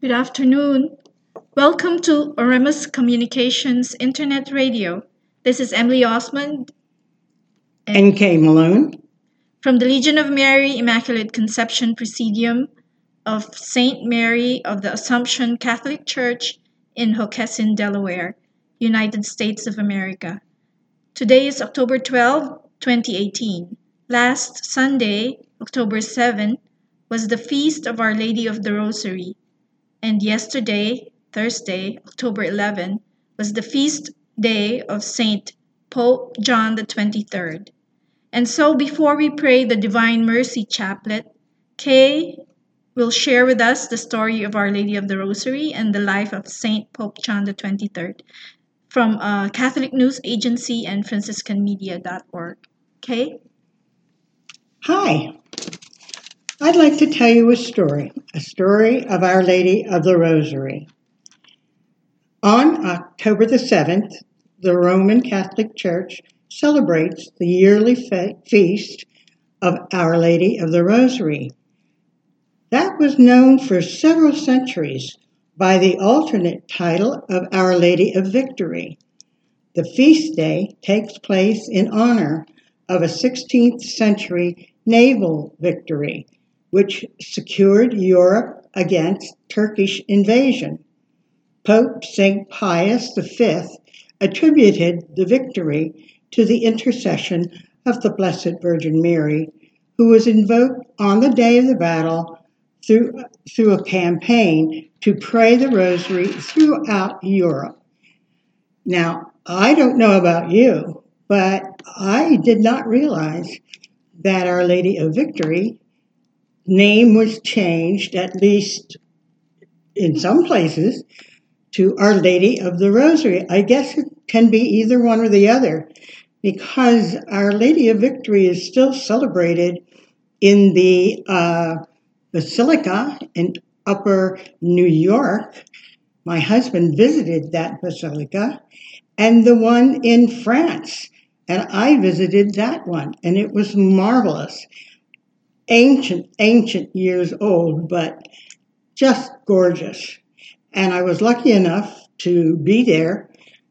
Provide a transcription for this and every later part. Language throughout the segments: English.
Good afternoon. Welcome to Oremus Communications Internet Radio. This is Emily Osmond N.K. Malone. from the Legion of Mary Immaculate Conception Presidium of St. Mary of the Assumption Catholic Church in Hockessin, Delaware, United States of America. Today is October 12, 2018. Last Sunday, October 7, was the feast of Our Lady of the Rosary. And yesterday, Thursday, October 11, was the feast day of Saint Pope John the 23rd. And so before we pray the Divine Mercy Chaplet, Kay will share with us the story of Our Lady of the Rosary and the life of Saint Pope John the 23rd from Catholic News Agency and FranciscanMedia.org. Kay? Hi. I'd like to tell you a story of Our Lady of the Rosary. On October the 7th, the Roman Catholic Church celebrates the yearly feast of Our Lady of the Rosary. That was known for several centuries by the alternate title of Our Lady of Victory. The feast day takes place in honor of a 16th century naval victory, which secured Europe against Turkish invasion. Pope St. Pius V attributed the victory to the intercession of the Blessed Virgin Mary, who was invoked on the day of the battle through a campaign to pray the rosary throughout Europe. Now, I don't know about you, but I did not realize that Our Lady of Victory name was changed, at least in some places, to Our Lady of the Rosary. I guess it can be either one or the other, because Our Lady of Victory is still celebrated in the Basilica in Upper New York. My husband visited that basilica, and the one in France, and I visited that one, and it was marvelous. Ancient years old, but just gorgeous. And I was lucky enough to be there,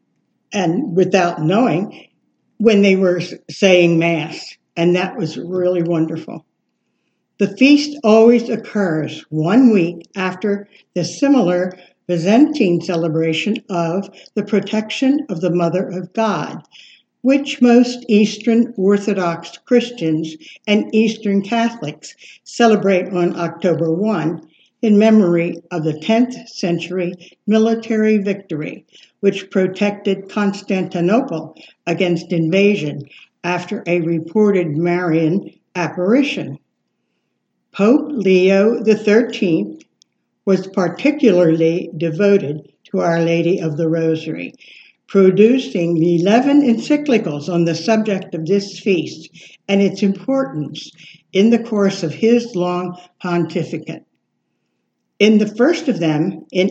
and without knowing, when they were saying Mass, and that was really wonderful. The feast always occurs 1 week after the similar Byzantine celebration of the protection of the Mother of God, which most Eastern Orthodox Christians and Eastern Catholics celebrate on October 1 in memory of the 10th century military victory, which protected Constantinople against invasion after a reported Marian apparition. Pope Leo XIII was particularly devoted to Our Lady of the Rosary, producing 11 encyclicals on the subject of this feast and its importance in the course of his long pontificate. In the first of them, in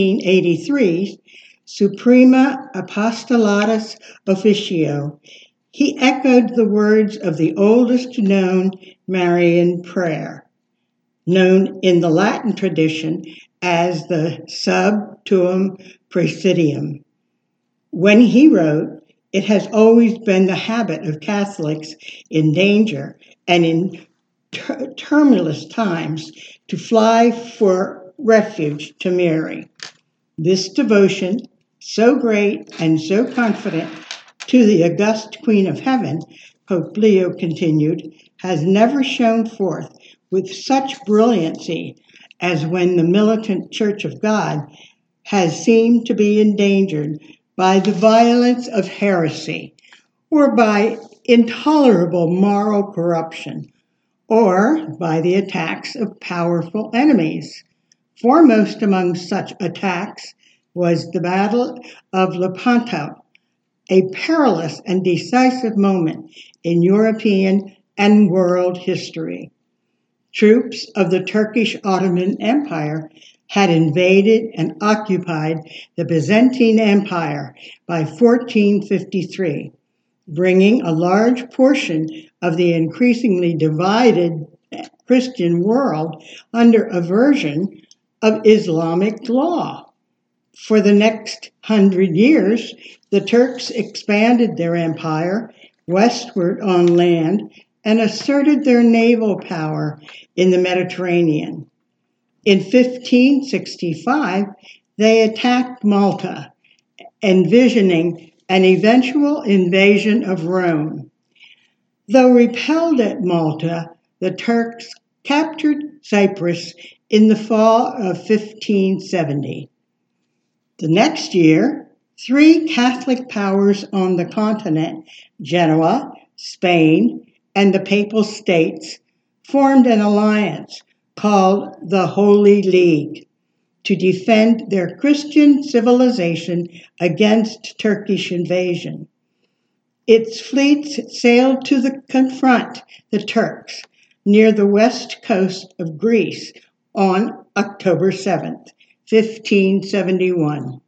1883, Suprema Apostolatus Officio, he echoed the words of the oldest known Marian prayer, known in the Latin tradition as the Sub Tuum Praesidium. When he wrote, "It has always been the habit of Catholics in danger and in tumultuous times to fly for refuge to Mary. This devotion, so great and so confident to the august Queen of Heaven," Pope Leo continued, "has never shone forth with such brilliancy as when the militant Church of God has seemed to be endangered by the violence of heresy, or by intolerable moral corruption, or by the attacks of powerful enemies. Foremost among such attacks was the Battle of Lepanto, a perilous and decisive moment in European and world history. Troops of the Turkish Ottoman Empire had invaded and occupied the Byzantine Empire by 1453, bringing a large portion of the increasingly divided Christian world under aversion of Islamic law. For the next 100 years, the Turks expanded their empire westward on land and asserted their naval power in the Mediterranean. In 1565, they attacked Malta, envisioning an eventual invasion of Rome. Though repelled at Malta, the Turks captured Cyprus in the fall of 1570. The next year, 3 Catholic powers on the continent, Genoa, Spain, and the Papal States, formed an alliance called the Holy League to defend their Christian civilization against Turkish invasion. Its fleets sailed to confront the Turks near the west coast of Greece on October 7th, 1571.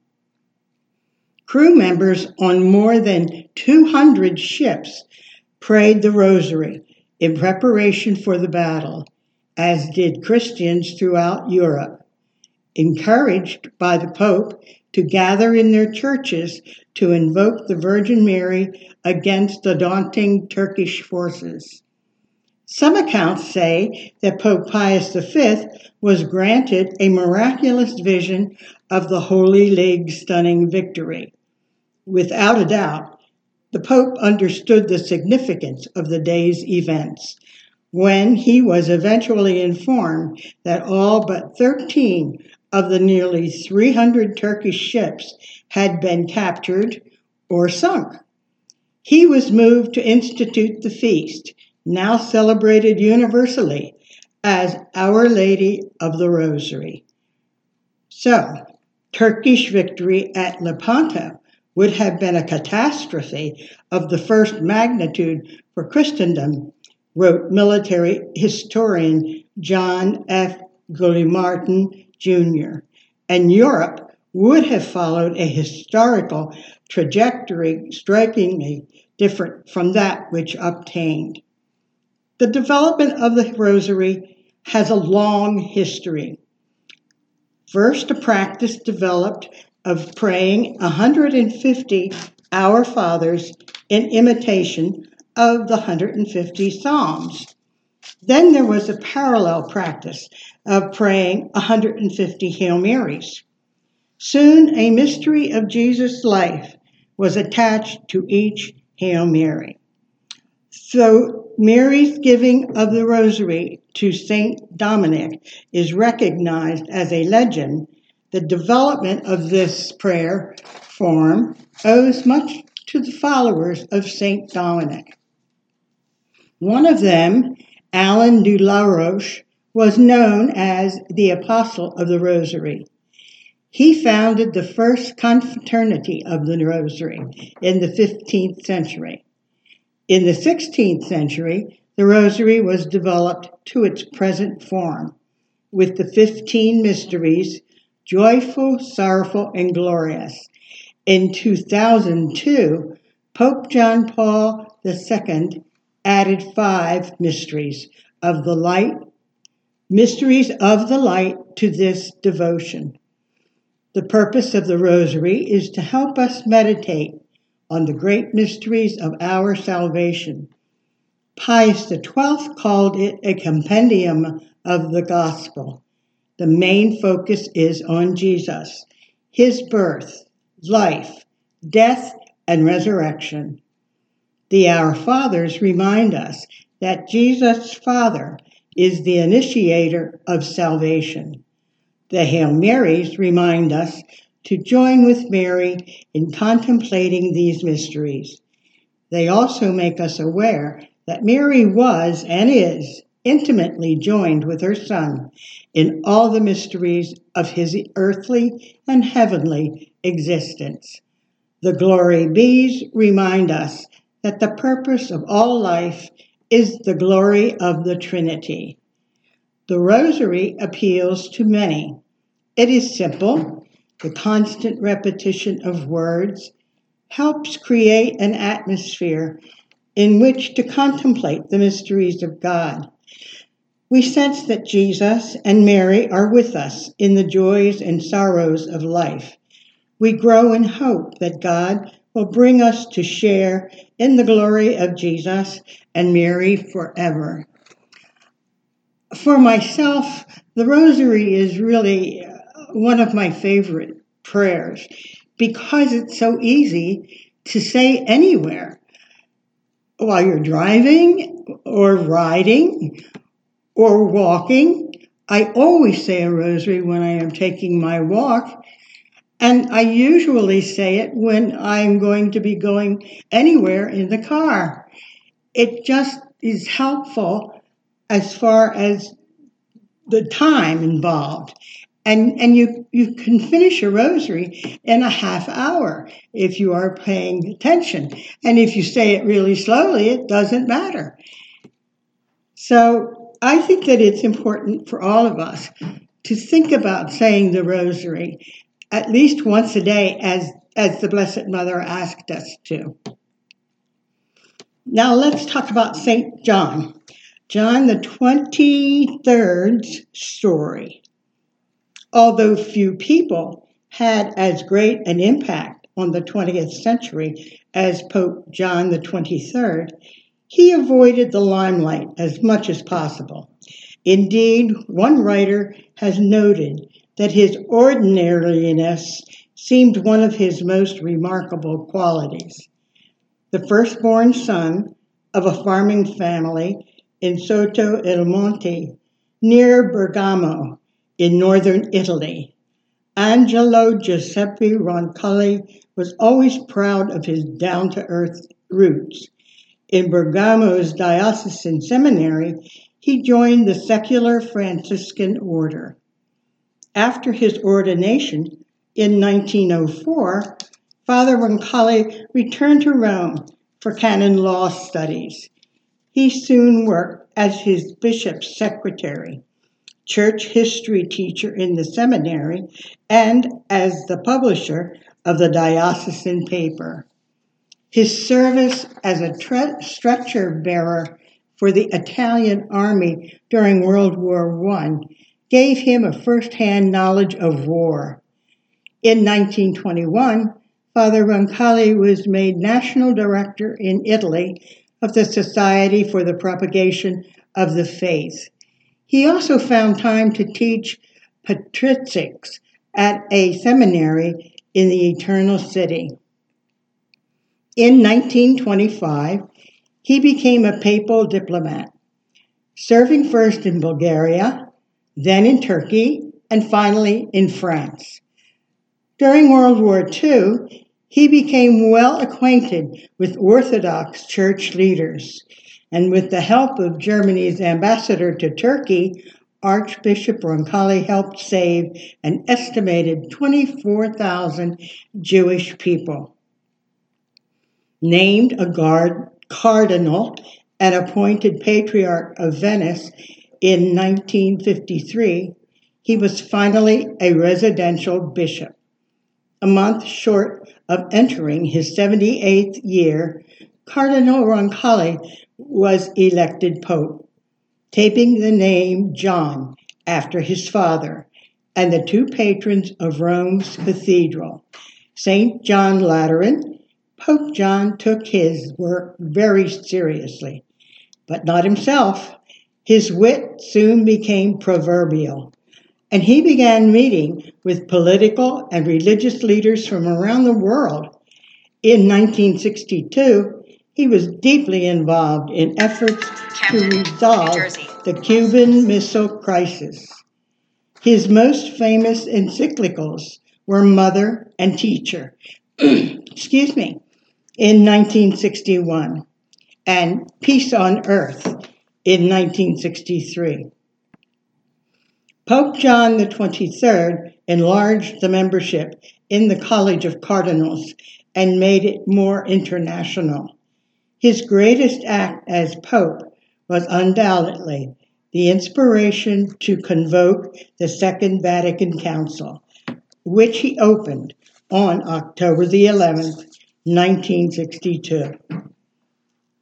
Crew members on more than 200 ships prayed the Rosary in preparation for the battle, as did Christians throughout Europe, encouraged by the Pope to gather in their churches to invoke the Virgin Mary against the daunting Turkish forces. Some accounts say that Pope Pius V was granted a miraculous vision of the Holy League's stunning victory. Without a doubt, the Pope understood the significance of the day's events when he was eventually informed that all but 13 of the nearly 300 Turkish ships had been captured or sunk. He was moved to institute the feast, now celebrated universally as Our Lady of the Rosary. So, Turkish victory at Lepanto would have been a catastrophe of the first magnitude for Christendom, wrote military historian John F. Gully-Martin, Jr., and Europe would have followed a historical trajectory strikingly different from that which obtained. The development of the Rosary has a long history. First, a practice developed of praying 150 Our Fathers in imitation of the 150 Psalms. Then there was a parallel practice of praying 150 Hail Marys. Soon a mystery of Jesus' life was attached to each Hail Mary. So Mary's giving of the Rosary to Saint Dominic is recognized as a legend. The development of this prayer form owes much to the followers of Saint Dominic. One of them, Alain de la Roche, was known as the Apostle of the Rosary. He founded the first confraternity of the Rosary in the 15th century. In the 16th century, the Rosary was developed to its present form, with the 15 mysteries, joyful, sorrowful, and glorious. In 2002, Pope John Paul II added 5 mysteries of the light to this devotion. The purpose of the Rosary is to help us meditate on the great mysteries of our salvation. Pius XII called it a compendium of the gospel. The main focus is on Jesus, his birth, life, death, and resurrection. The Our Fathers remind us that Jesus' Father is the initiator of salvation. The Hail Marys remind us to join with Mary in contemplating these mysteries. They also make us aware that Mary was and is intimately joined with her Son in all the mysteries of his earthly and heavenly existence. The Glory Bees remind us that the purpose of all life is the glory of the Trinity. The Rosary appeals to many. It is simple. The constant repetition of words helps create an atmosphere in which to contemplate the mysteries of God. We sense that Jesus and Mary are with us in the joys and sorrows of life. We grow in hope that God will bring us to share in the glory of Jesus and Mary forever. For myself, the Rosary is really one of my favorite prayers because it's so easy to say anywhere. While you're driving or riding or walking, I always say a rosary when I am taking my walk, and I usually say it when I'm going to be going anywhere in the car. It just is helpful as far as the time involved. And you can finish a rosary in a half hour if you are paying attention. And if you say it really slowly, it doesn't matter. So I think that it's important for all of us to think about saying the rosary at least once a day as the Blessed Mother asked us to. Now let's talk about St. John. John the 23rd's story. Although few people had as great an impact on the 20th century as Pope John the 23rd, he avoided the limelight as much as possible. Indeed, one writer has noted that his ordinariness seemed one of his most remarkable qualities. The firstborn son of a farming family in Sotto il Monte, near Bergamo, in northern Italy, Angelo Giuseppe Roncalli was always proud of his down-to-earth roots. In Bergamo's diocesan seminary, he joined the secular Franciscan order. After his ordination in 1904, Father Roncalli returned to Rome for canon law studies. He soon worked as his bishop's secretary, church history teacher in the seminary, and as the publisher of the diocesan paper. His service as a stretcher bearer for the Italian army during World War I gave him a first-hand knowledge of war. In 1921, Father Roncalli was made national director in Italy of the Society for the Propagation of the Faith. He also found time to teach patristics at a seminary in the Eternal City. In 1925, he became a papal diplomat, serving first in Bulgaria, then in Turkey, and finally in France. During World War II, he became well acquainted with Orthodox church leaders, and with the help of Germany's ambassador to Turkey, Archbishop Roncalli helped save an estimated 24,000 Jewish people. Named a cardinal and appointed Patriarch of Venice in 1953, he was finally a residential bishop. A month short of entering his 78th year, Cardinal Roncalli was elected Pope, taking the name John after his father and the two patrons of Rome's cathedral, St. John Lateran. Pope John took his work very seriously, but not himself. His wit soon became proverbial, and he began meeting with political and religious leaders from around the world. In 1962, he was deeply involved in efforts to resolve the Cuban Missile Crisis. His most famous encyclicals were Mother and Teacher, in 1961, and Peace on Earth in 1963. Pope John the 23rd enlarged the membership in the College of Cardinals and made it more international. His greatest act as Pope was undoubtedly the inspiration to convoke the Second Vatican Council, which he opened on October the 11th, 1962.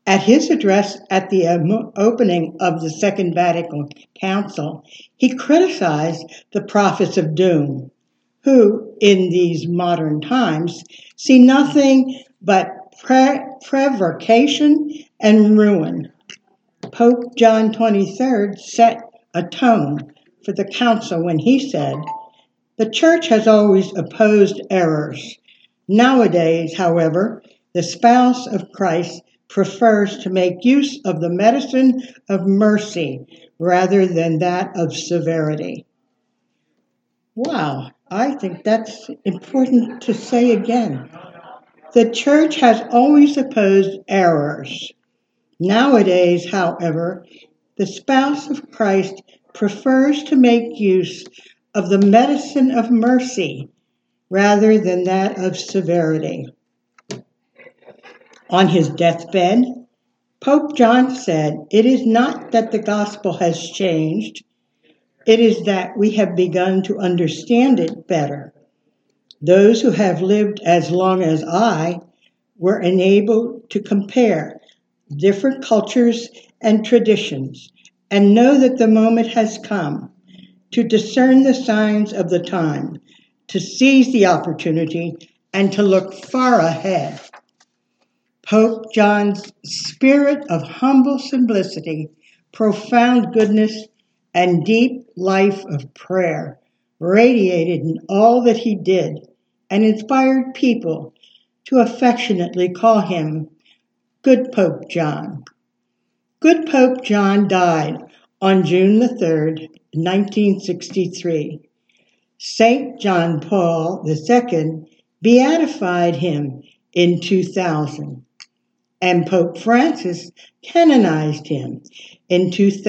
At his address at the opening of the Second Vatican Council, he criticized the prophets of doom, who, in these modern times, see nothing but prevarication and ruin. Pope John XXIII set a tone for the council when he said, "The Church has always opposed errors. Nowadays, however, the spouse of Christ prefers to make use of the medicine of mercy rather than that of severity." Wow, I think that's important to say again. The Church has always opposed errors. Nowadays, however, the spouse of Christ prefers to make use of the medicine of mercy rather than that of severity. On his deathbed, Pope John said, "It is not that the gospel has changed, it is that we have begun to understand it better. Those who have lived as long as I were enabled to compare different cultures and traditions and know that the moment has come to discern the signs of the time, to seize the opportunity, and to look far ahead." Pope John's spirit of humble simplicity, profound goodness, and deep life of prayer radiated in all that he did and inspired people to affectionately call him Good Pope John. Good Pope John died on June the 3rd, 1963. St. John Paul II beatified him in 2000, and Pope Francis canonized him in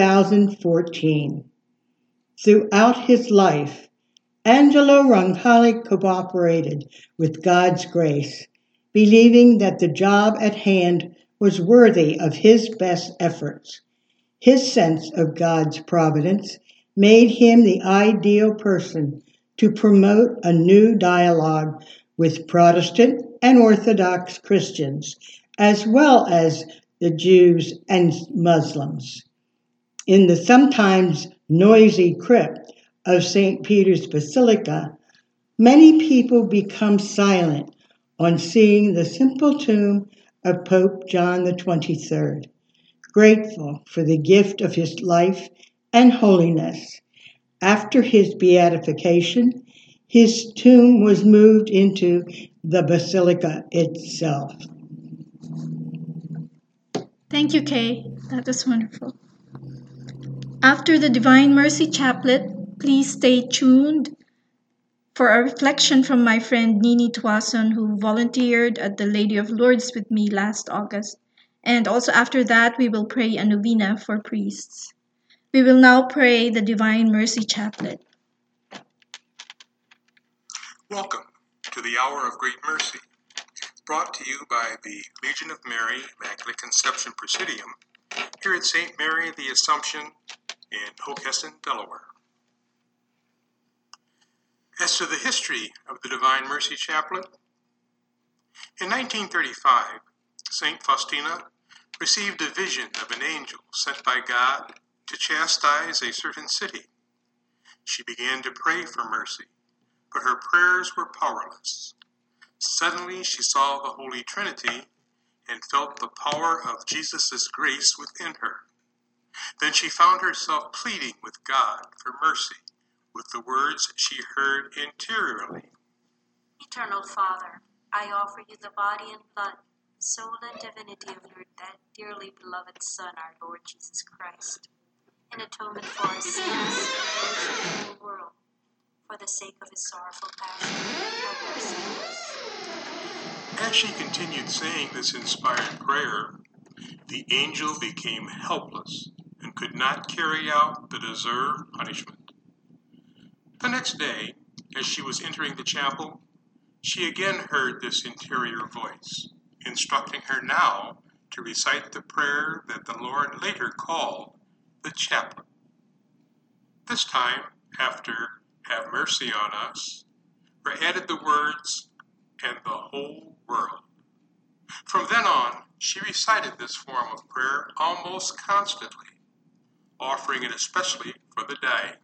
2014. Throughout his life, Angelo Roncalli cooperated with God's grace, believing that the job at hand was worthy of his best efforts. His sense of God's providence made him the ideal person to promote a new dialogue with Protestant and Orthodox Christians, as well as the Jews and Muslims. In the sometimes noisy crypt of St. Peter's Basilica, many people become silent on seeing the simple tomb of Pope John XXIII, grateful for the gift of his life and holiness. After his beatification, his tomb was moved into the basilica itself. Thank you, Kay. That was wonderful. After the Divine Mercy Chaplet, please stay tuned for a reflection from my friend Nini Tuason, who volunteered at the Lady of Lourdes with me last August. And also after that, we will pray a novena for priests. We will now pray the Divine Mercy Chaplet. Welcome to the Hour of Great Mercy, brought to you by the Legion of Mary Immaculate Conception Presidium here at St. Mary the Assumption in Hockessin, Delaware. As to the history of the Divine Mercy Chaplet, in 1935, St. Faustina received a vision of an angel sent by God to chastise a certain city. She began to pray for mercy, but her prayers were powerless. Suddenly she saw the Holy Trinity and felt the power of Jesus' grace within her. Then she found herself pleading with God for mercy with the words she heard interiorly. Eternal Father, I offer you the body and blood, soul and divinity of your dearly beloved Son, our Lord Jesus Christ, in atonement for our sins and those of the whole world, for the sake of his sorrowful passion. Have mercy on us. As she continued saying this inspired prayer, the angel became helpless and could not carry out the deserved punishment. The next day, as she was entering the chapel, she again heard this interior voice, instructing her now to recite the prayer that the Lord later called the chaplet. This time, after "Have mercy on us," were added the words, "and the whole world." From then on, she recited this form of prayer almost constantly, offering it especially for the dying.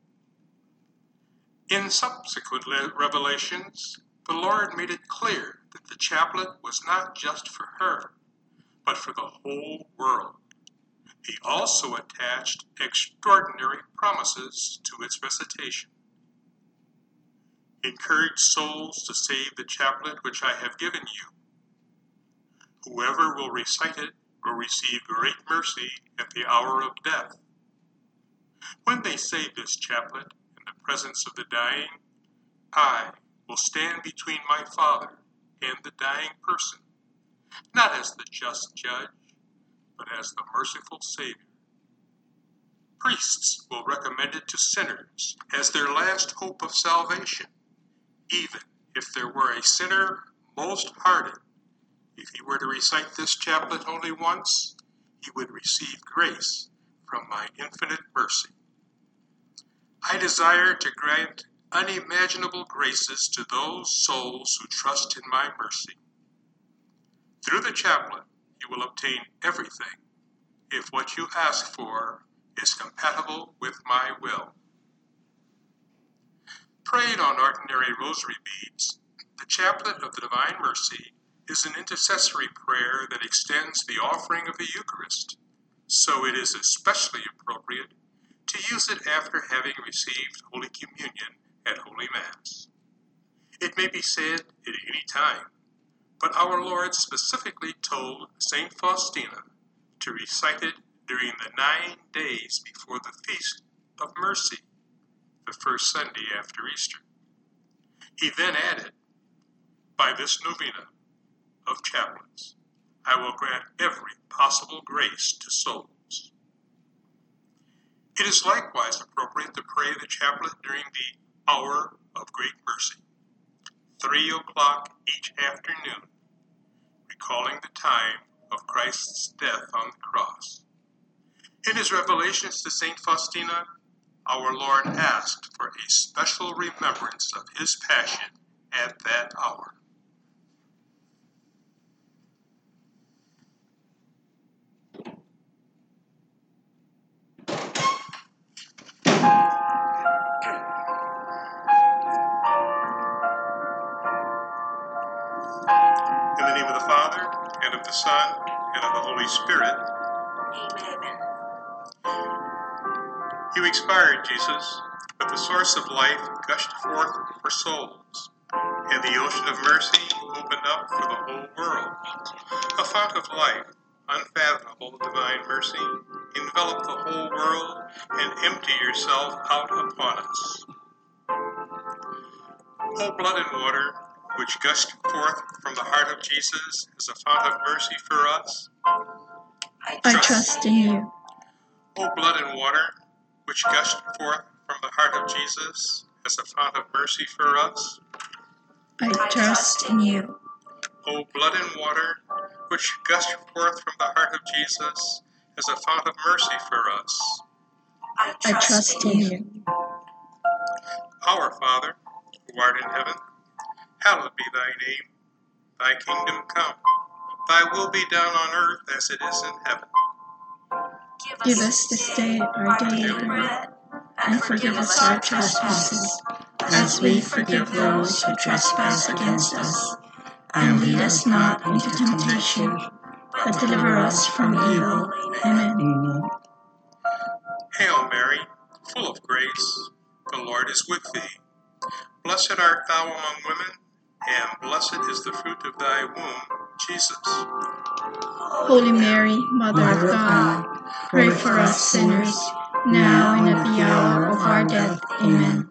In subsequent revelations, the Lord made it clear that the chaplet was not just for her, but for the whole world. He also attached extraordinary promises to its recitation. Encourage souls to save the chaplet which I have given you. Whoever will recite it will receive great mercy at the hour of death. When they say this chaplet in the presence of the dying, I will stand between my Father and the dying person, not as the just judge, but as the merciful Savior. Priests will recommend it to sinners as their last hope of salvation, even if there were a sinner most hardened. If he were to recite this chaplet only once, he would receive grace from my infinite mercy. I desire to grant unimaginable graces to those souls who trust in my mercy. Through the chaplet, you will obtain everything if what you ask for is compatible with my will. Prayed on ordinary rosary beads, the chaplet of the Divine Mercy is an intercessory prayer that extends the offering of the Eucharist, so it is especially appropriate to use it after having received Holy Communion at Holy Mass. It may be said at any time, but our Lord specifically told St. Faustina to recite it during the 9 days before the Feast of Mercy, the first Sunday after Easter. He then added, by this novena of chaplets, I will grant every possible grace to souls. It is likewise appropriate to pray the chaplet during the hour of great mercy, 3 o'clock each afternoon, recalling the time of Christ's death on the cross. In his revelations to St. Faustina, our Lord asked for a special remembrance of his passion at that hour. In the name of the Father, and of the Son, and of the Holy Spirit. Amen. You expired, Jesus, but the source of life gushed forth for souls, and the ocean of mercy opened up for the whole world. A fount of life, unfathomable divine mercy, envelop the whole world and empty yourself out upon us. O blood and water, which gushed forth from the heart of Jesus as a fount of mercy for us, I trust in you. O blood and water, which gushed forth from the heart of Jesus as a fount of mercy for us, I trust in you. O blood and water, which gushed forth from the heart of Jesus as a fount of mercy for us, I I trust in you. Our Father, who art in heaven, hallowed be thy name. Thy kingdom come. Thy will be done on earth as it is in heaven. Give us this day our daily bread, and forgive us our trespasses, as we forgive those who trespass against us. And lead us not into temptation, but deliver us from evil. Amen. Amen. Hail Mary, full of grace, the Lord is with thee. Blessed art thou among women, and blessed is the fruit of thy womb, Jesus. Holy Mary, Mother of God, pray for us sinners, now and at the hour of our death. Amen.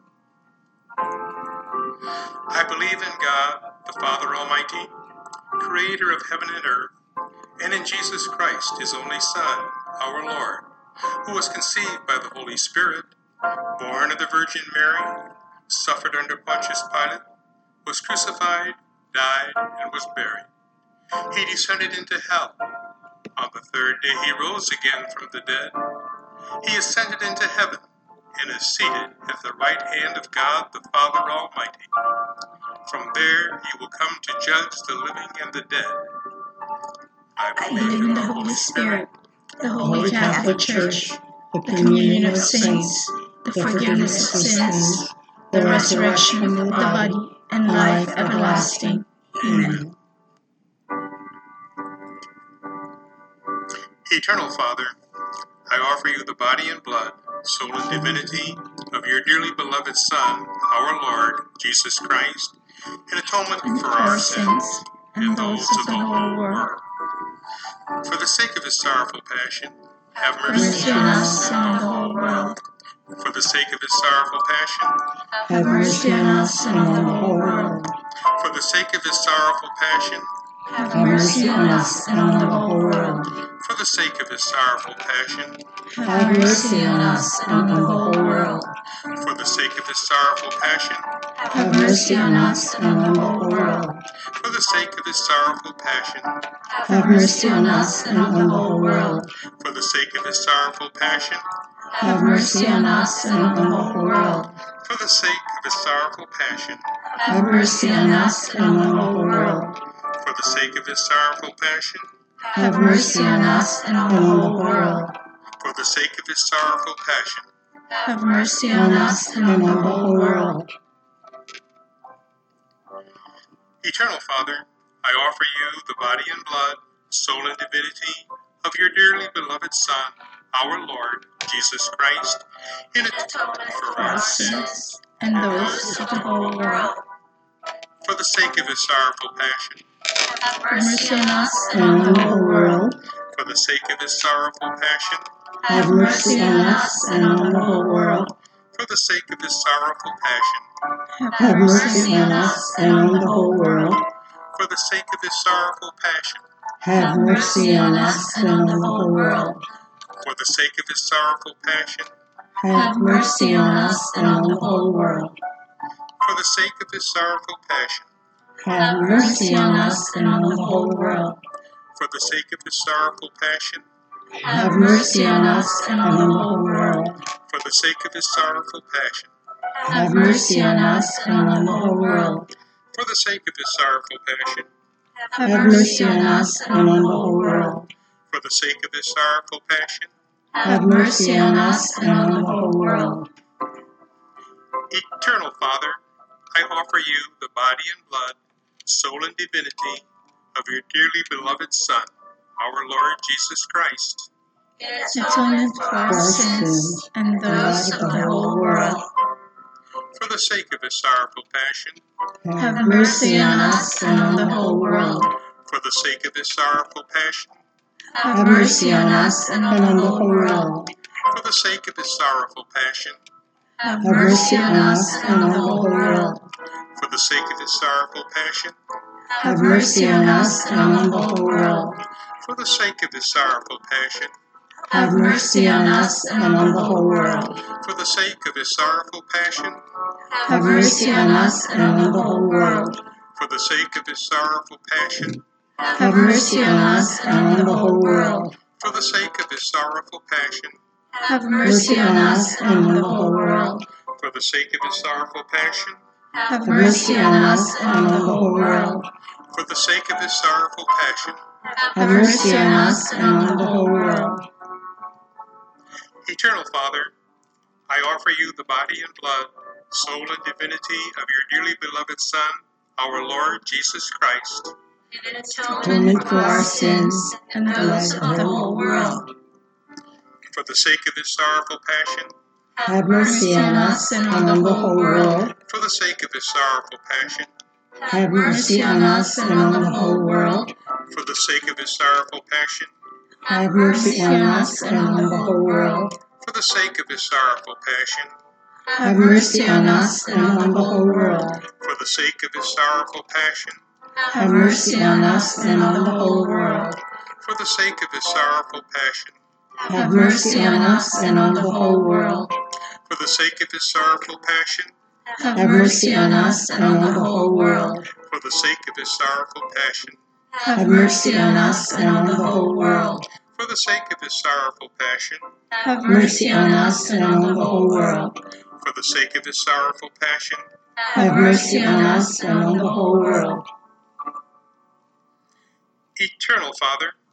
I believe in God, the Father Almighty, creator of heaven and earth, and in Jesus Christ, his only Son, our Lord, who was conceived by the Holy Spirit, born of the Virgin Mary, suffered under Pontius Pilate, was crucified, died, and was buried. He descended into hell. On the third day he rose again from the dead. He ascended into heaven and is seated at the right hand of God the Father Almighty. From there he will come to judge the living and the dead. I believe in the Holy Spirit, the Holy Catholic Church, the communion of saints, the forgiveness of sins, the resurrection of the body, and life everlasting. Amen. Eternal Father, I offer you the body and blood, soul and divinity of your dearly beloved Son, our Lord, Jesus Christ, in atonement for our sins and those of the whole world. For the sake of his sorrowful passion, have mercy on us and on the whole world. For the sake of his sorrowful passion, Have mercy on us and on the whole world. for the sake of his sorrowful passion, Have mercy on us and on the whole world. for the sake of his sorrowful passion, Have mercy on us and on the whole world. for the sake of his sorrowful passion, Have mercy on us and on the whole world. for the sake of his sorrowful passion, Have mercy on us and on the whole world. for the sake of his sorrowful passion, Have mercy on us and on the whole world. for the sake of his sorrowful passion, Have mercy on us and on the whole world. for the sake of his sorrowful passion, Have mercy on us and on the whole world. for the sake of his sorrowful passion, Have mercy on us and on the whole world. Eternal Father, I offer you the body and blood, soul and divinity of your dearly beloved Son, our Lord, Jesus Christ, in atonement for our sins And those of the whole world. for the sake of his sorrowful passion, Have mercy on us And on the whole world. for the sake of his sorrowful passion, Have mercy on us and on the whole world. for the sake of his sorrowful passion, Have mercy on us and on the whole world. for the sake of his sorrowful passion, Have mercy on us and on the whole world. for the sake of his sorrowful passion, Have mercy on us and on the whole world. for the sake of his sorrowful passion, Have mercy on us and on the whole world. for the sake of his sorrowful passion, Have mercy on us and on the whole world. for the sake of his sorrowful passion, Have mercy on us and on the whole world. for the sake of his sorrowful passion, Have mercy on us and on the whole world. for the sake of his sorrowful passion, Have mercy on us and on the whole world. Eternal Father, I offer you the body and blood, soul and divinity of your dearly beloved Son, our Lord Jesus Christ, atonement for our sins and those of the whole world. for the sake of his sorrowful passion, Have mercy on us and on the whole world. for the sake of his sorrowful passion, Have mercy on us and on the whole world. for the sake of his sorrowful passion, Have Have mercy on us and on the whole world. for the sake of his sorrowful passion, Have mercy on us and on the whole world. for the sake of his sorrowful passion, Have mercy on us and on the whole world. for the sake of his sorrowful passion, Have mercy on us and on the whole world. for the sake of his sorrowful passion, Have mercy on us and on the whole world. for the sake of his sorrowful passion, Have Mercy on us and on the whole world. for the sake of his sorrowful passion, Have Have mercy on us and on the whole world. for the sake of his sorrowful passion, Have mercy on us and on the whole world. Eternal Father, I offer you the body and blood, soul and divinity of your dearly beloved Son, our Lord Jesus Christ, Atonement for our sins and those of the whole world. for the sake of his sorrowful passion, Have mercy on us and on the whole world. for the sake of his sorrowful passion, Have mercy on us and on the whole world. for the sake of his sorrowful passion, Have mercy on us and on the whole world. for the sake of his sorrowful passion, Have mercy on us and on the whole world. for the sake of his sorrowful passion, Have mercy on us and on the whole world. for the sake of his sorrowful passion, Have mercy on us and on the whole world. for the sake of his sorrowful passion, Have mercy on us and on the whole world. for the sake of his sorrowful passion, Have mercy on us and on the whole world. for the sake of his sorrowful passion, Have Mercy on us and on the whole world. for the sake of his sorrowful passion, Have mercy on us and on the whole world. Eternal Father,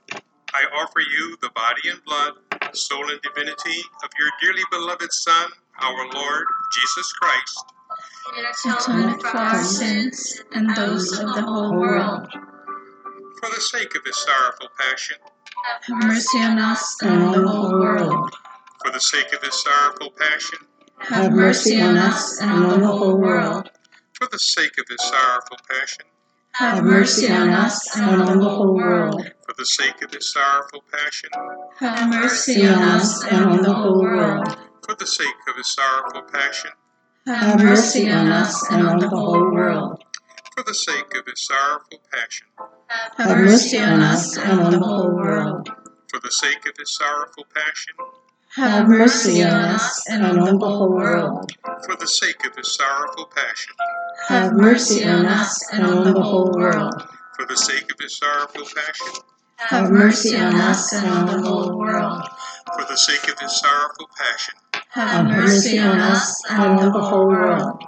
I offer you the body and blood, soul and divinity of your dearly beloved Son, our Lord Jesus Christ, in atonement for our sins and those of the whole world. for the sake of his sorrowful passion, Have mercy on us and on the whole world. for the sake of his sorrowful passion, Have mercy on us and on the whole world. for the sake of his sorrowful passion, Have mercy on us and on the whole world. for the sake of his sorrowful passion, Have mercy on us and on the whole world. for the sake of his sorrowful passion, Have mercy on us and on the whole world. for the sake of his sorrowful passion, Have mercy on us and on the whole world. for the sake of his sorrowful passion, Have mercy on us and on the whole world. for the sake of his sorrowful passion, Have mercy on us and on the whole world. for the sake of his sorrowful passion, Have mercy on us and on the whole world. for the sake of his sorrowful passion. Have mercy on us and on the whole world.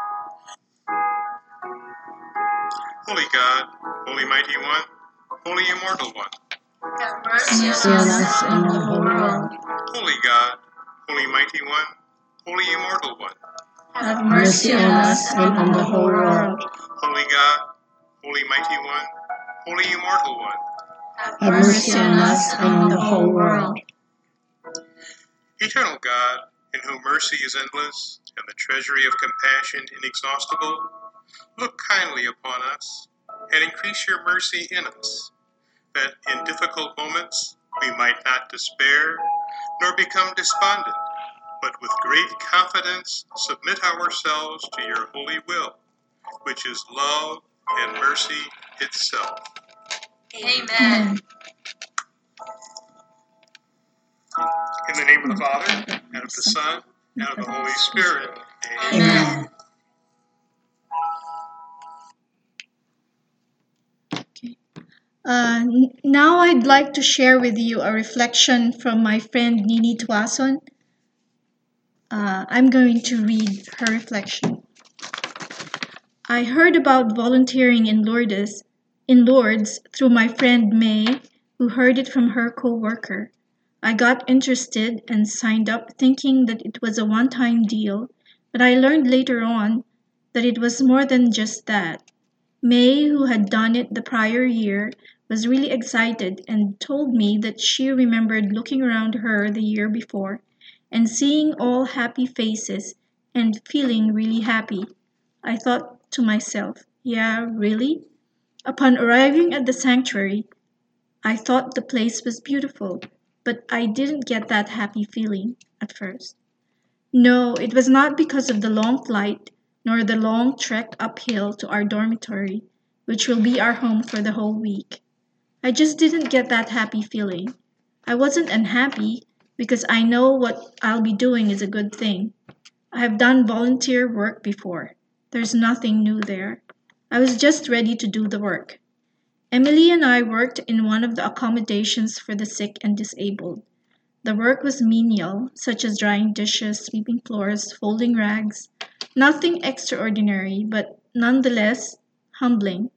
Holy God, Holy Mighty One, Holy Immortal One, have Mercy mercy on us and on the whole world. Holy God, Holy Mighty One, Holy Immortal One, Have mercy on us and on the whole world. Holy God, Holy Mighty One, Holy Immortal One, Have mercy on us and on the whole world. Eternal God, in whom mercy is endless and the treasury of compassion inexhaustible, look kindly upon us and increase your mercy in us, that in difficult moments we might not despair nor become despondent, but with great confidence submit ourselves to your holy will, which is love and mercy itself. Amen. In the name of the Father, and of the Son, and of the Holy Spirit. Amen. Now I'd like to share with you a reflection from my friend Nini Tuason. I'm going to read her reflection. I heard about volunteering in Lourdes through my friend May, who heard it from her co-worker. I got interested and signed up thinking that it was a one-time deal, but I learned later on that it was more than just that. May, who had done it the prior year, was really excited and told me that she remembered looking around her the year before and seeing all happy faces and feeling really happy. I thought to myself, yeah, really? Upon arriving at the sanctuary, I thought the place was beautiful, but I didn't get that happy feeling at first. No, it was not because of the long flight nor the long trek uphill to our dormitory, which will be our home for the whole week. I just didn't get that happy feeling. I wasn't unhappy because I know what I'll be doing is a good thing. I have done volunteer work before. There's nothing new there. I was just ready to do the work. Emily and I worked in one of the accommodations for the sick and disabled. The work was menial, such as drying dishes, sweeping floors, folding rags. Nothing extraordinary, but nonetheless humbling.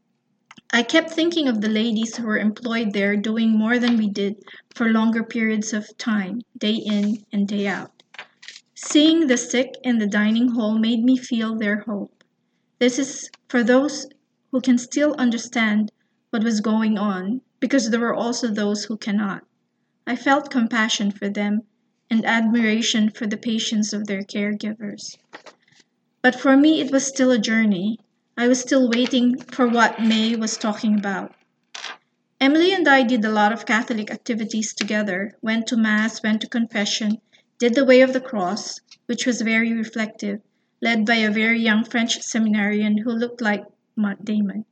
I kept thinking of the ladies who were employed there doing more than we did for longer periods of time, day in and day out. Seeing the sick in the dining hall made me feel their hope. This is for those who can still understand what was going on, because there were also those who cannot. I felt compassion for them and admiration for the patience of their caregivers. But for me, it was still a journey. I was still waiting for what May was talking about. Emily and I did a lot of Catholic activities together, went to Mass, went to confession, did the Way of the Cross, which was very reflective, led by a very young French seminarian who looked like Matt Damon.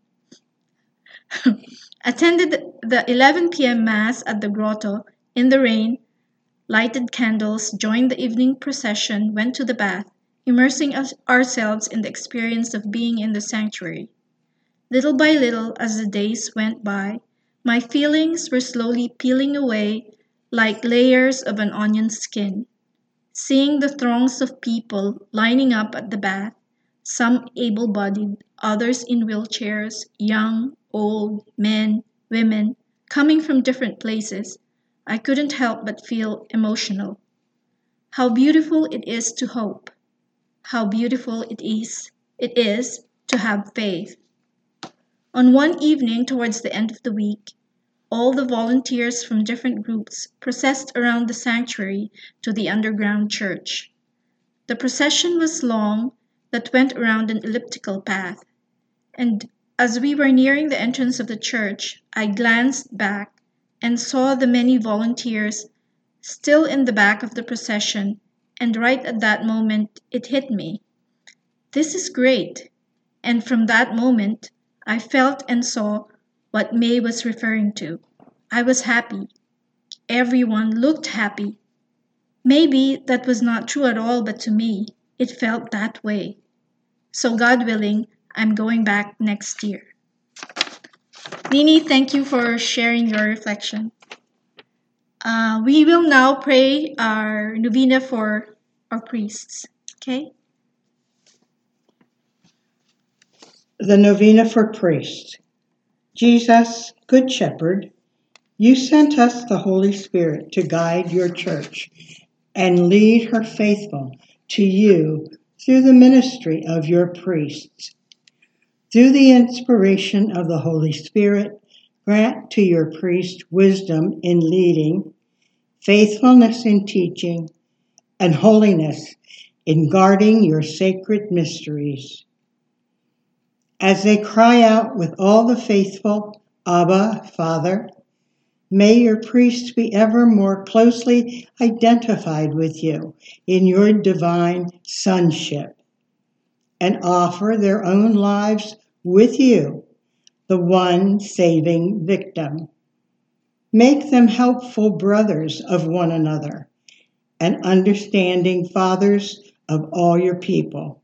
Attended the 11 p.m. Mass at the grotto in the rain, lighted candles, joined the evening procession, went to the bath, immersing ourselves in the experience of being in the sanctuary. Little by little, as the days went by, my feelings were slowly peeling away like layers of an onion skin. Seeing the throngs of people lining up at the bath, some able-bodied, others in wheelchairs, young, old, men, women, coming from different places, I couldn't help but feel emotional. How beautiful it is to hope. How beautiful it is to have faith. On one evening towards the end of the week, all the volunteers from different groups processed around the sanctuary to the underground church. The procession was long, that went around an elliptical path, and as we were nearing the entrance of the church, I glanced back and saw the many volunteers still in the back of the procession, and right at that moment it hit me. This is great. And from that moment, I felt and saw what May was referring to. I was happy. Everyone looked happy. Maybe that was not true at all, but to me, it felt that way. So, God willing, I'm going back next year. Nini, thank you for sharing your reflection. We will now pray our novena for our priests. Okay? The novena for priests. Jesus, Good Shepherd, you sent us the Holy Spirit to guide your church and lead her faithful to you through the ministry of your priests. Through the inspiration of the Holy Spirit, grant to your priest wisdom in leading, faithfulness in teaching, and holiness in guarding your sacred mysteries. As they cry out with all the faithful, Abba, Father, may your priests be ever more closely identified with you in your divine sonship and offer their own lives with you, the one saving victim. Make them helpful brothers of one another and understanding fathers of all your people.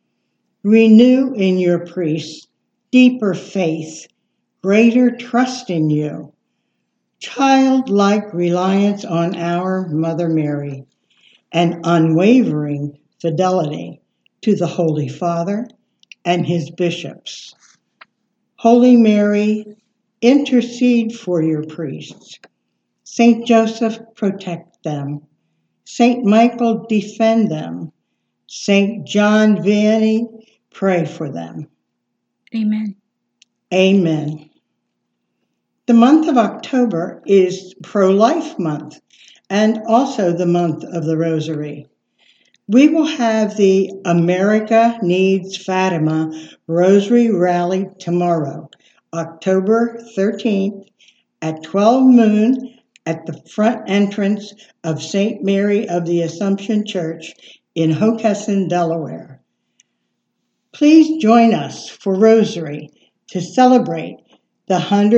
Renew in your priests deeper faith, greater trust in you, childlike reliance on our Mother Mary, and unwavering fidelity to the Holy Father and his bishops. Holy Mary, intercede for your priests. Saint Joseph, protect them. Saint Michael, defend them. Saint John Vianney, pray for them. Amen. Amen. The month of October is Pro-Life Month and also the month of the Rosary. We will have the America Needs Fatima Rosary Rally tomorrow, October 13th at 12 noon at the front entrance of St. Mary of the Assumption Church in Hockessin, Delaware. Please join us for Rosary to celebrate the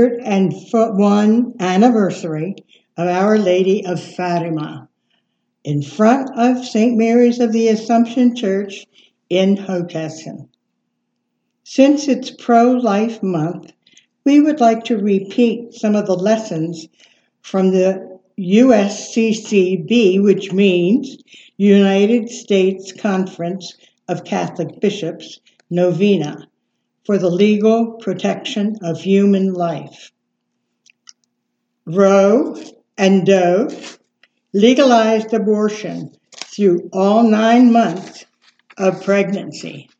101 anniversary of Our Lady of Fatima in front of St. Mary's of the Assumption Church in Hockessin. Since it's Pro-Life Month, we would like to repeat some of the lessons from the USCCB, which means United States Conference of Catholic Bishops, Novena, for the legal protection of human life. Roe and Doe legalized abortion through all 9 months of pregnancy.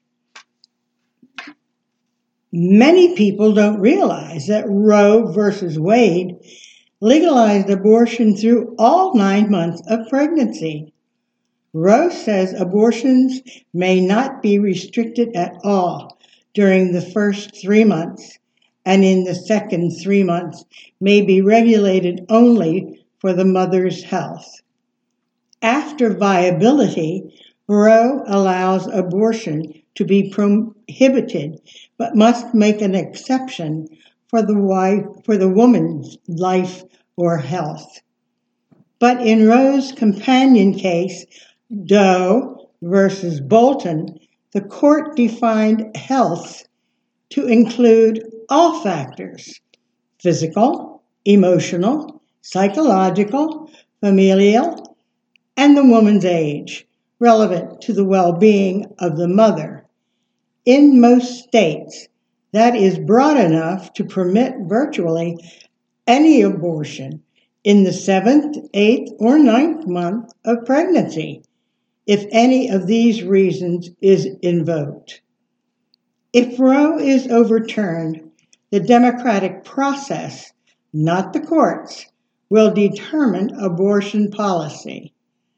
Many people don't realize that Roe versus Wade legalized abortion through all 9 months of pregnancy. Roe says abortions may not be restricted at all during the first 3 months, and in the second 3 months may be regulated only for the mother's health. After viability, Roe allows abortion to be prohibited, but must make an exception for the woman's life or health. But in Roe's companion case, Doe versus Bolton, the court defined health to include all factors: physical, emotional, psychological, familial, and the woman's age, relevant to the well-being of the mother. In most states, that is broad enough to permit virtually any abortion in the 7th, 8th, or 9th month of pregnancy, if any of these reasons is invoked. If Roe is overturned, the democratic process, not the courts, will determine abortion policy.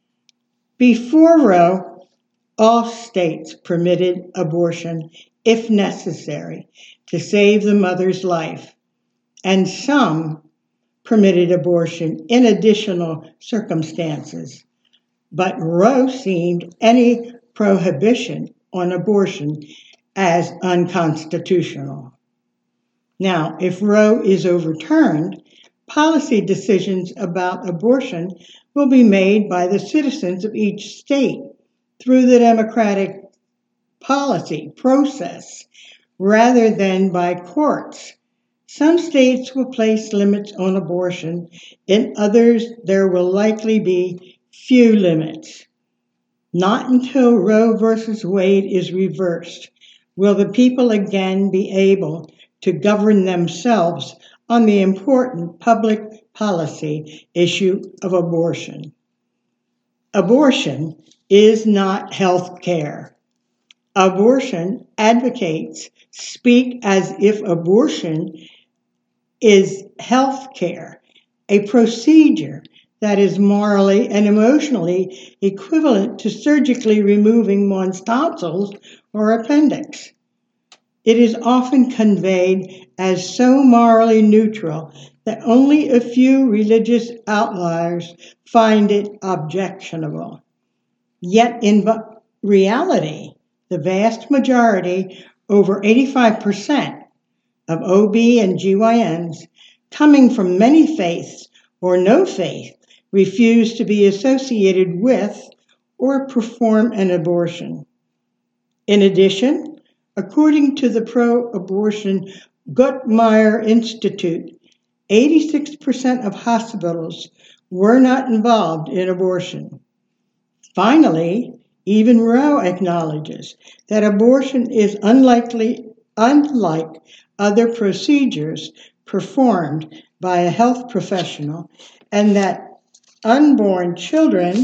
Before Roe, all states permitted abortion if necessary to save the mother's life, and some permitted abortion in additional circumstances. But Roe seemed any prohibition on abortion as unconstitutional. Now, if Roe is overturned, policy decisions about abortion will be made by the citizens of each state through the democratic policy process rather than by courts. Some states will place limits on abortion. In others, there will likely be few limits. Not until Roe v. Wade is reversed will the people again be able to govern themselves on the important public policy issue of abortion. Abortion is not health care. Abortion advocates speak as if abortion is health care, a procedure that is morally and emotionally equivalent to surgically removing one's tonsils or appendix. It is often conveyed as so morally neutral that only a few religious outliers find it objectionable. Yet in reality, the vast majority, over 85%, of OB and GYNs coming from many faiths or no faith refuse to be associated with or perform an abortion. In addition, according to the pro-abortion Guttmacher Institute, 86% of hospitals were not involved in abortion. Finally, even Roe acknowledges that abortion is unlike other procedures performed by a health professional, and that unborn children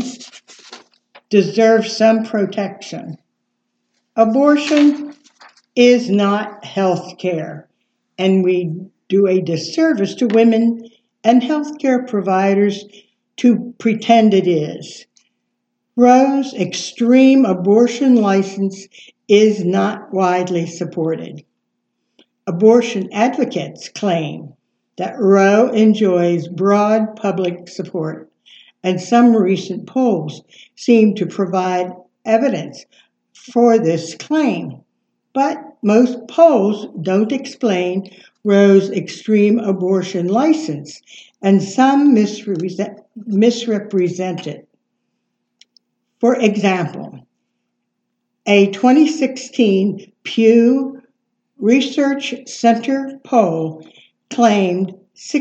deserve some protection. Abortion is not health care, and we do a disservice to women and healthcare providers to pretend it is. Roe's extreme abortion license is not widely supported. Abortion advocates claim that Roe enjoys broad public support, and some recent polls seem to provide evidence for this claim. But most polls don't explain Roe's extreme abortion license, and some misrepresent it. For example, a 2016 Pew Research Center poll claimed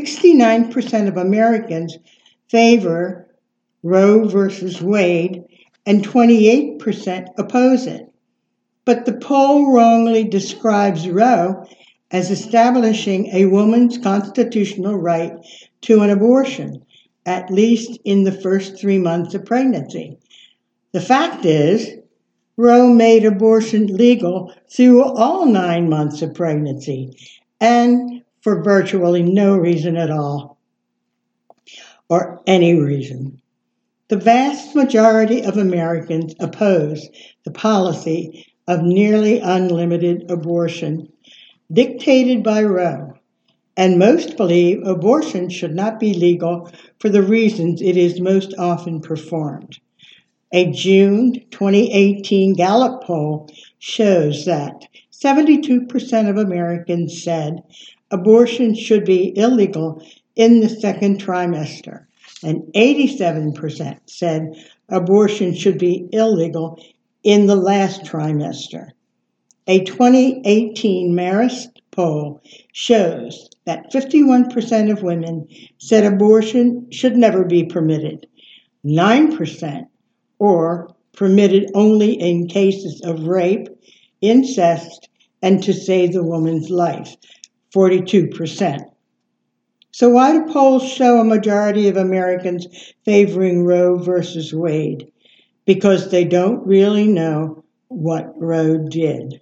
69% of Americans favor Roe v. Wade and 28% oppose it. But the poll wrongly describes Roe as establishing a woman's constitutional right to an abortion, at least in the first 3 months of pregnancy. The fact is, Roe made abortion legal through all 9 months of pregnancy, and for virtually no reason at all, or any reason. The vast majority of Americans oppose the policy of nearly unlimited abortion dictated by Roe, and most believe abortion should not be legal for the reasons it is most often performed. A June 2018 Gallup poll shows that 72% of Americans said abortion should be illegal in the second trimester, and 87% said abortion should be illegal in the last trimester. A 2018 Marist poll shows that 51% of women said abortion should never be permitted, 9% or permitted only in cases of rape, incest, and to save the woman's life, 42%. So why do polls show a majority of Americans favoring Roe versus Wade? Because they don't really know what Roe did.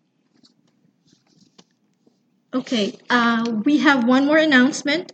Okay, we have one more announcement.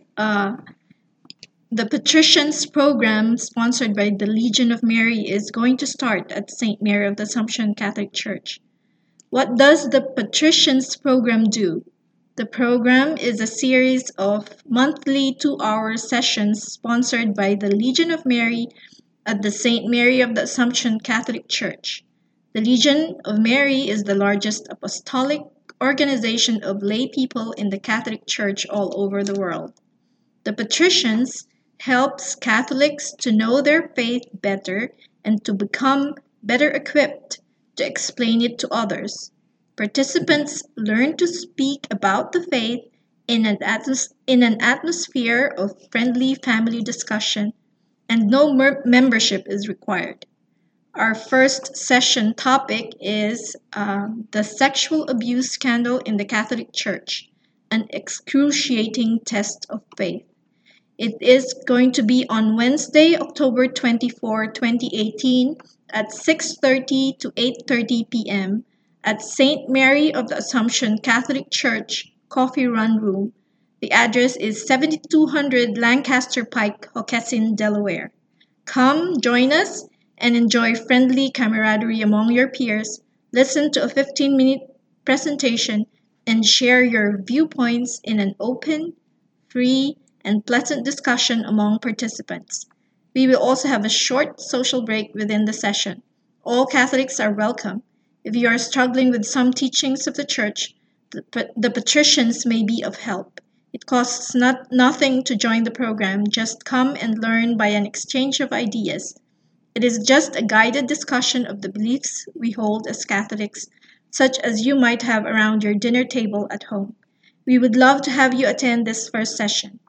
The Patricians program, sponsored by the Legion of Mary, is going to start at St. Mary of the Assumption Catholic Church. What does the Patricians program do? The program is a series of monthly 2-hour sessions sponsored by the Legion of Mary at the St. Mary of the Assumption Catholic Church. The Legion of Mary is the largest apostolic organization of lay people in the Catholic Church all over the world. The Patricians helps Catholics to know their faith better and to become better equipped to explain it to others. Participants learn to speak about the faith in an atmosphere of friendly family discussion, and no membership is required. Our first session topic is the sexual abuse scandal in the Catholic Church, an excruciating test of faith. It is going to be on Wednesday, October 24, 2018 at 6:30 to 8:30 p.m. at St. Mary of the Assumption Catholic Church, Coffee Run Room. The address is 7200 Lancaster Pike, Hockessin, Delaware. Come, join us, and enjoy friendly camaraderie among your peers. Listen to a 15-minute presentation and share your viewpoints in an open, free, and pleasant discussion among participants. We will also have a short social break within the session. All Catholics are welcome. If you are struggling with some teachings of the Church, the Patricians may be of help. It costs nothing to join the program. Just come and learn by an exchange of ideas. It is just a guided discussion of the beliefs we hold as Catholics, such as you might have around your dinner table at home. We would love to have you attend this first session.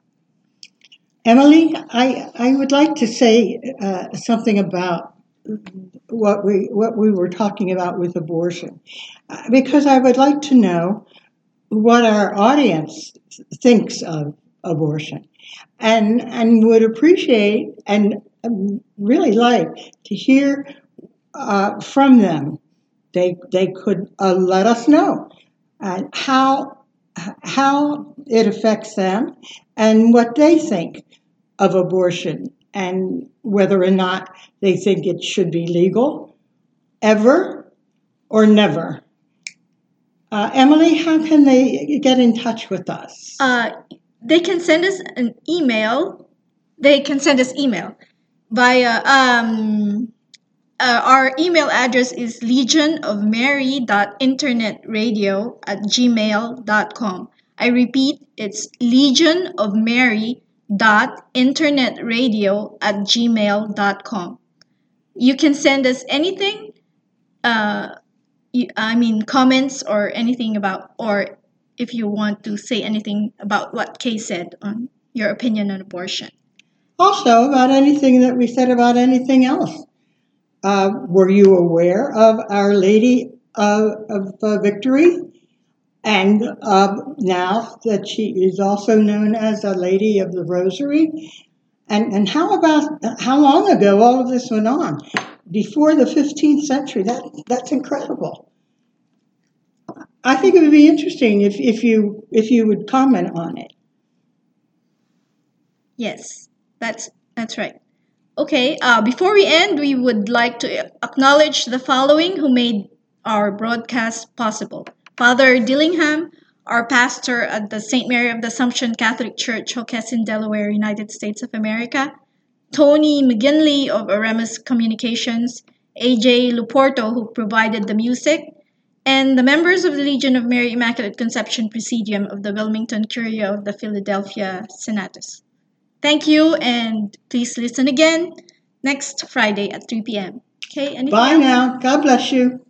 Emily, I would like to say something about what we were talking about with abortion, because I would like to know what our audience thinks of abortion, and would appreciate and really like to hear from them. They could let us know how it affects them and what they think of abortion and whether or not they think it should be legal ever or never. Emily, how can they get in touch with us? They can send us an email. They can send us email via our email address is legionofmary.internetradio@gmail.com. I repeat, it's legionofmary.internetradio@gmail.com. You can send us anything, comments or anything about, or if you want to say anything about what Kay said on your opinion on abortion. Also, about anything that we said about anything else. Were you aware of Our Lady of Victory? And now that she is also known as a Lady of the Rosary? And how long ago all of this went on? Before the 15th century. That's incredible. I think it would be interesting if you would comment on it. Yes, that's right. Okay, before we end, we would like to acknowledge the following who made our broadcast possible. Father Dillingham, our pastor at the St. Mary of the Assumption Catholic Church, Hockessin, Delaware, United States of America. Tony McGinley of Oremus Communications. AJ Luporto, who provided the music. And the members of the Legion of Mary Immaculate Conception Presidium of the Wilmington Curia of the Philadelphia Senatus. Thank you, and please listen again next Friday at 3 p.m. Okay, anything Bye else? now. God bless you.